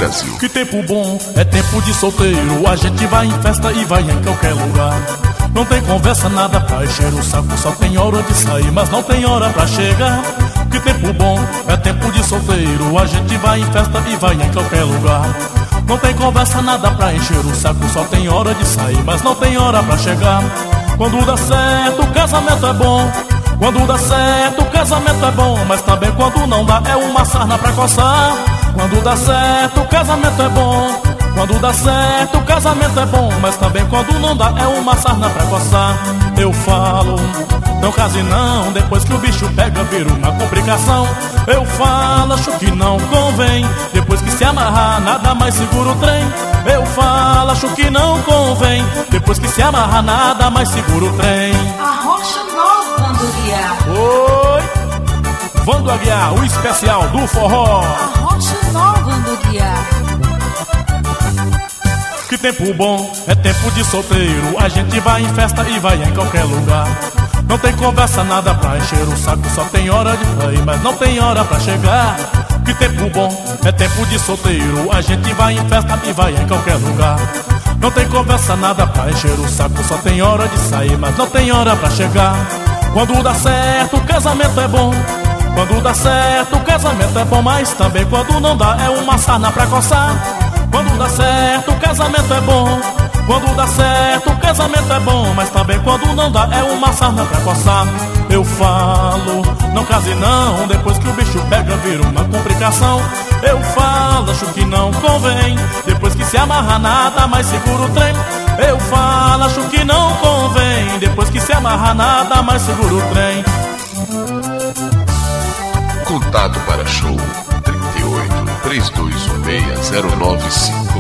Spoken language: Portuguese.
Brasil. Que tempo bom, é tempo de solteiro. A gente vai em festa e vai em qualquer lugar. Não tem conversa, nada pra encher o saco. Só tem hora de sair, mas não tem hora pra chegar. Que tempo bom, é tempo de solteiro. A gente vai em festa e vai em qualquer lugar. Não tem conversa, nada pra encher o saco. Só tem hora de sair, mas não tem hora pra chegar. Quando dá certo, o casamento é bom. Quando dá certo, o casamento é bom. Mas também quando não dá, é uma sarna pra coçar. Quando dá certo, o casamento é bom. Quando dá certo, o casamento é bom. Mas também quando não dá, é uma sarna pra coçar. Eu falo, não case não. Depois que o bicho pega, vira uma complicação. Eu falo, acho que não convém. Depois que se amarrar, nada mais segura o trem. Eu falo, acho que não convém. Depois que se amarrar, nada mais segura o trem. Arrocha Nova, Vando Aguiar. Oi, Vando Aguiar, o especial do forró. Arrocha Nova, Vando Aguiar. Que tempo bom, é tempo de solteiro. A gente vai em festa e vai em qualquer lugar. Não tem conversa, nada pra encher o saco. Só tem hora de sair, mas não tem hora pra chegar. Que tempo bom, é tempo de solteiro. A gente vai em festa e vai em qualquer lugar. Não tem conversa, nada pra encher o saco. Só tem hora de sair, mas não tem hora pra chegar. Quando dá certo, o casamento é bom. Quando dá certo, o casamento é bom. Mas também quando não dá, é uma sarna pra coçar. Quando dá certo, o casamento é bom. Quando dá certo, o casamento é bom. Mas também quando não dá, é uma sarna pra coçar. Eu falo, não case não. Depois que o bicho pega, vira uma complicação. Eu falo, acho que não convém. Depois que se amarra, nada mais segura o trem. Eu falo, acho que não convém. Depois que se amarra, nada mais segura o trem. Contato para show 38 3216 0959.